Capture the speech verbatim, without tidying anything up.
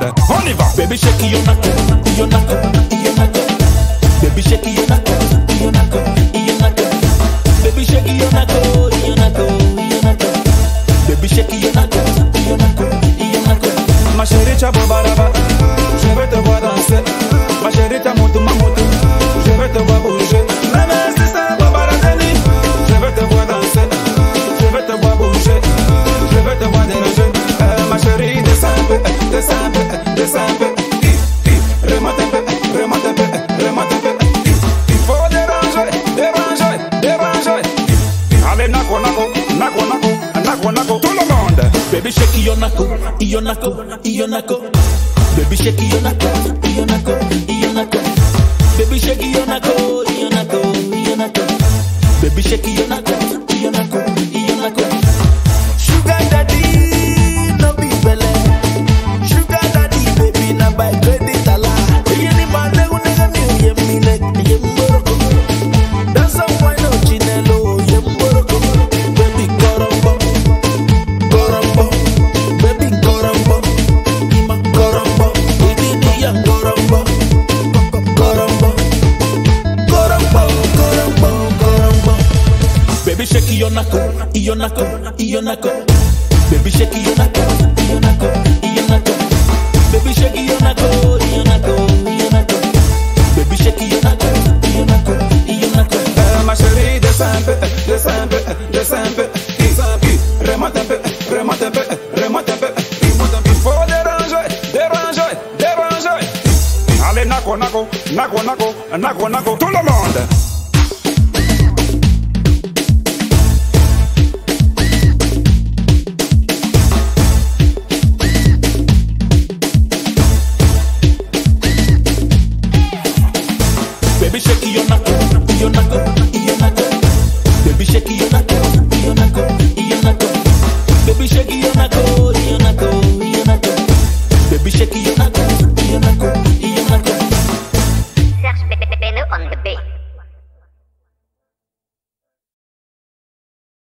monde. On y va. Baby shake your knack, your knack, your knack. Baby shake your knack, your knack, your knack. Baby shake your knack, your knack, your knack. Baby shake your knack, your knack, your knack. Ma chérie tcha bobaraba, je veux te voir danser. Ma chérie tcha moto ma moto, je veux te voir bouger. Même si c'est bobarazeni, je veux te voir danser. Je veux te voir bouger, je veux te voir déranger. Euh, ma chérie descends un peu, descends un peu, descends un peu. Remonte un peu, remonte un peu, remonte un peu. Il faut déranger, déranger, déranger. Allez nako nako, nako nako, nako nako, tout le monde. Baby shake your knack, your knack, your knack. Baby shake your knack, your knack, your knack. Baby shake your knack, your knack, your knack. Baby shake your knack, your knack, your knack. Sugar daddy, no be belle. Sugar daddy, baby, na buy credit ala. Yeni mane unega ni yemile, yemboroko. Dance some wine no chinelo, yemboroko. Baby korombo, korombo. Baby korombo, ima korombo. Baby dia korombo, korombo, korombo, korombo, korombo. Baby shake your knack, your knack, your knack. Baby shake your knack, your knack, your knack. Baby shake your knack, your knack, your knack. Baby shake your knack, your knack, your knack. Euh, ma chérie descends un peu, descends un peu, descends un peu. Remonte un peu, remonte un peu, remonte un peu. Il faut déranger, déranger, déranger. Allez nako nako, nako nako, nako nako, tout le monde.